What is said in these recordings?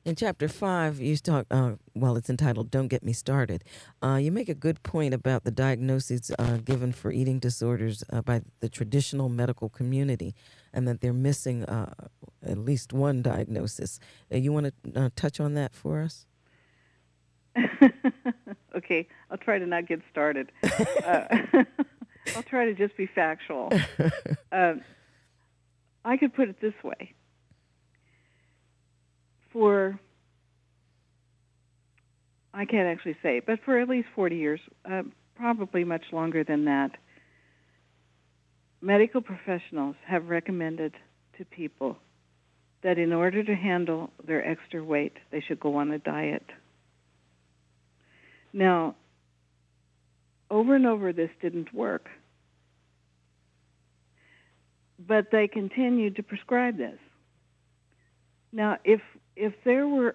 In chapter 5, you talk, it's entitled Don't Get Me Started. You make a good point about the diagnoses given for eating disorders by the traditional medical community and that they're missing at least one diagnosis. You want to touch on that for us? Okay, I'll try to not get started. I'll try to just be factual. I could put it this way. I can't actually say, but for at least 40 years, probably much longer than that, medical professionals have recommended to people that in order to handle their extra weight, they should go on a diet. Now, over and over, this didn't work. But they continued to prescribe this. Now, if there were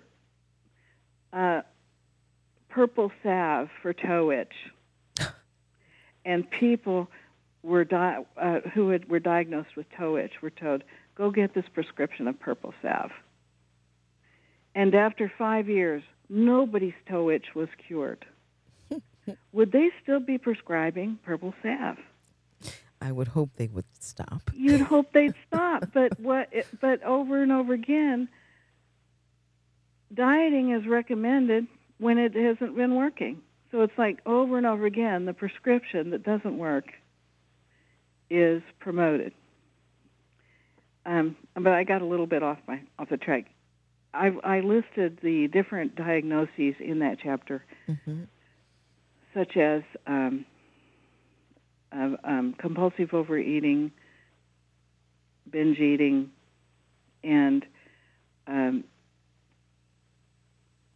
purple salve for toe itch, and people were were diagnosed with toe itch were told, go get this prescription of purple salve. And after 5 years, nobody's toe itch was cured. Would they still be prescribing purple salve? I would hope they would stop. You'd hope they'd stop, but over and over again, dieting is recommended when it hasn't been working. So it's like over and over again, the prescription that doesn't work is promoted. But I got a little bit off the track. I listed the different diagnoses in that chapter, such as compulsive overeating, binge eating, and